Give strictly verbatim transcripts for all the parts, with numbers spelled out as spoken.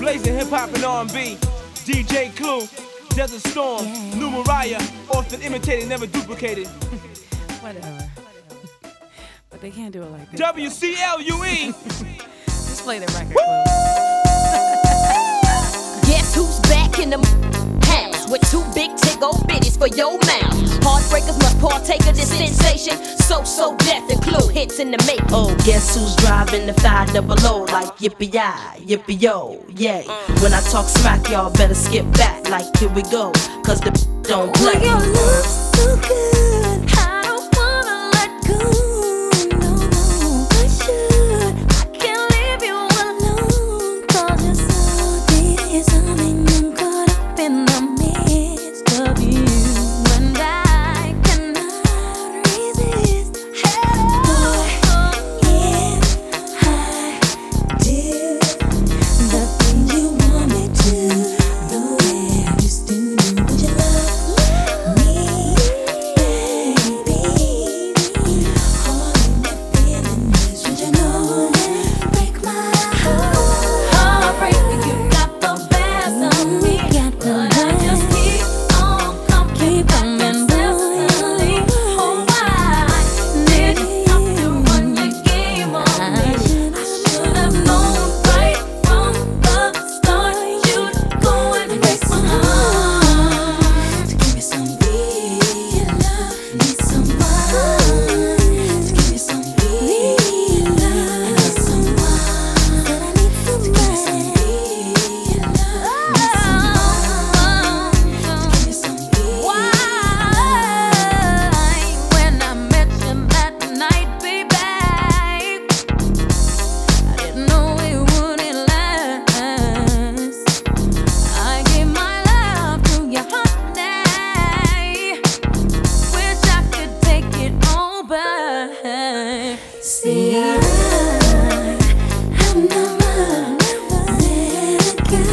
blazing hip hop and R and B. D J Clue, Desert Storm, yeah. New Mariah, often imitated, never duplicated. Whatever. But they can't do it like this. W C L U E. Just play the record, Clue. Guess who's back in the house with two big tick old bitties for your mouth? Heartbreakers must partake of this sensation. So, so death and Clue hits in the make. Oh, guess who's driving the five double O like yippee-yi, yippee-yo, yay. When I talk smack, y'all better skip back like here we go, cause the don't play. Your love so good, I don't wanna let go. No, no, I should. I can't leave you alone, cause you're so disarming and caught up in the midst of you. And I cannot resist. Boy, if I do the things you want me to, the way I used to do, would you love me, baby? All in the feeling is, would you know that break my heart? Heartbreak, you got the best of me, but I just keep on coming back incessantly. Oh, why did you have to run your game on me? I should have known right from the start you'd go and break my heart. To give me some real love, need someone. To give me some real love, I need someone. That I need someone. To give me some real love, need someone. To give me some real love. Why, when I met you that night, baby, I didn't know it wouldn't last. I gave my love to you, honey. Wish I could take it all back. See, I, I've never, never let go.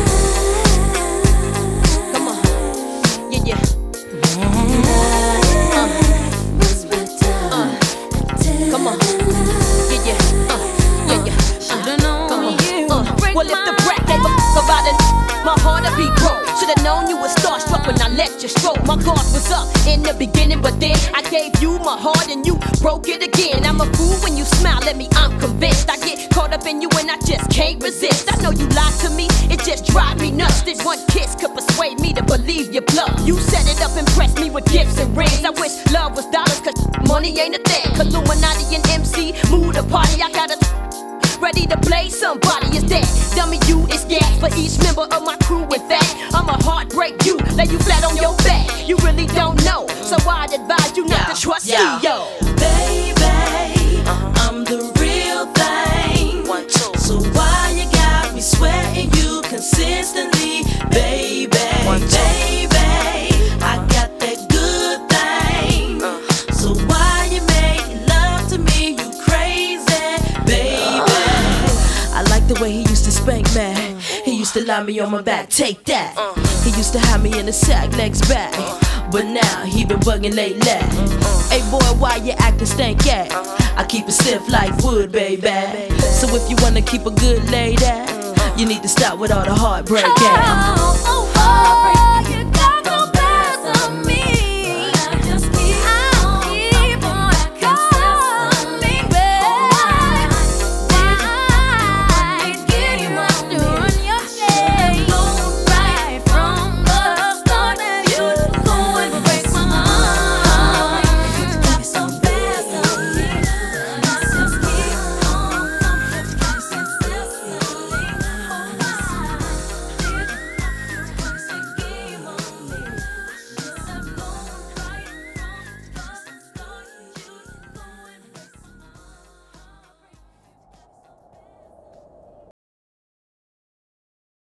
Come on. Yeah, yeah. Was better. Come on. Yeah, yeah. Uh, yeah, yeah. Should've known Come on. you Uh, break well, if my the brat gave a fuck about it, my heart would be broke. Should've known you was starstruck when I let you stroke. My guard was up in the beginning, but then I gave you my heart and you broke it again. I'm a fool when you smile at me, I'm convinced. I get caught up in you and I just can't resist. I know you lied to me, it just drives me nuts. That one kiss could persuade me to believe your bluff. You set it up, impressed me with gifts and rings. I wish love was dollars, cause money ain't a thing. Illuminati and M C, move the party, I got a ready to play somebody is dead. Dummy, you is gas for each member of my crew. In fact, I'ma heartbreak you, lay you flat on your back. You really don't know, so I'd advise you not Yeah, to trust yeah. me, yo. Baby, I'm the real thing. One, two. So why you got me sweating you consistently, baby? One, two. Baby, I got that good thing. So why you making love to me? You crazy, baby. I like the way he used to spank me. He used to lie me on my back, take that. He used to have me in the sack, legs back. But now he been bugging lately. Hey boy, why you acting stank at? I keep it stiff like wood, baby. So if you wanna keep a good lady, you need to stop with all the heartbreak. Oh, oh, oh,